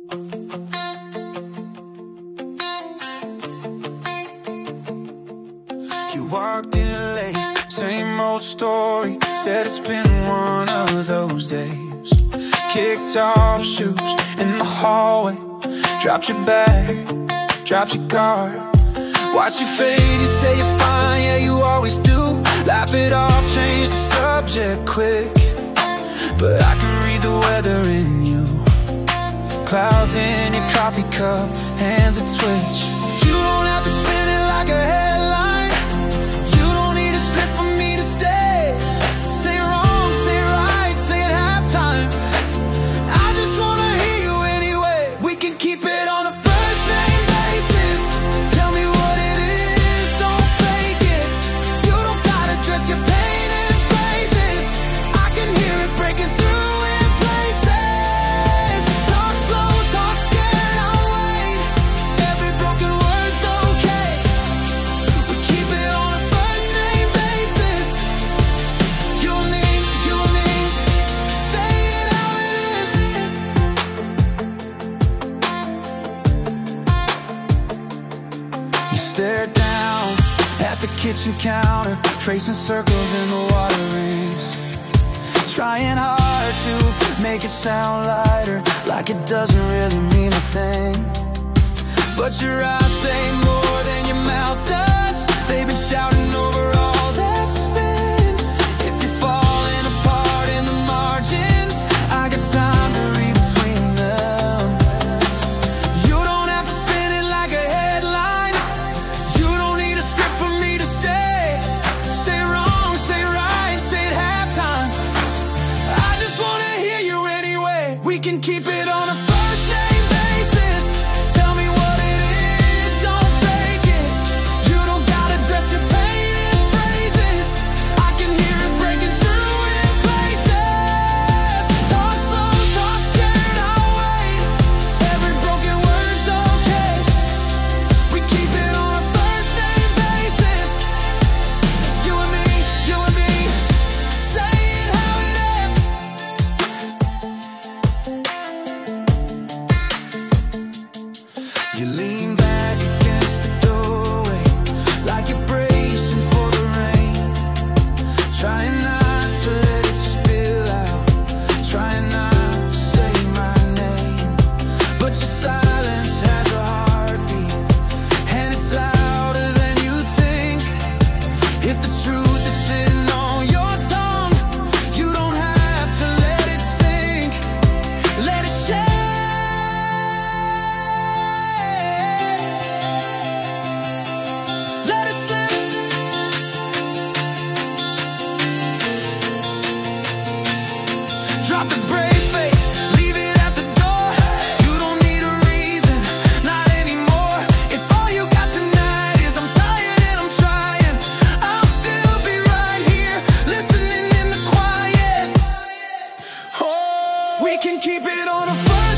You walked in late, same old story. Said it's been one of those days. Kicked off shoes in the hallway. Dropped your bag, dropped your card. Watch you fade, you say you're fine, yeah you always do. Laugh it off, change the subject quick. But I can read the weather in you. Clouds in your coffee cup, hands that twitch. You don't have to spin it like a headline. You don't need a script for me to stay. Say wrong, say right, say at halftime. I just wanna hear you anyway. We can keep it on a first name basis. Tell me what it is, don't fake it. You don't gotta dress your pain in phrases. I can hear it breaking through in places. Talk slow, talk scared, I'll wait. Every broken word's okay. We keep it on a first name basis. You and me, say it how it is. You stare down at the kitchen counter, tracing circles in the water rings. Trying hard to make it sound lighter, like it doesn't really mean a thing. But your eyes say more than your mouth does. They've been shouting over all that's been. If you're falling apart in the margins, I got time to read between them. You don't have to spin it like a headline. You don't need a script for me to stay. Say wrong, say right, say at halftime. I just wanna hear you anyway. We can keep it on a first name basis. Tell me what it is, don't fake it. You don't gotta dress your pain in phrases. I can hear it breaking through in places. Talk slow, talk scared, I'll wait. Every broken word's okay. We keep it on a first name basis. You and me, say it how it is. You lean back against the doorway, like you're bracing for the rain. Trying not to let it spill out, trying not to say my name. But your silence has a heartbeat, and it's louder than you think. If the truth is sitting on your tongue, you don't have to let it sink. Let it shake. Let it slip. Drop the brave face, leave it at the door. You don't need a reason, not anymore. If all you got tonight is I'm tired and I'm trying, I'll still be right here, listening in the quiet. Oh, we can keep it on a first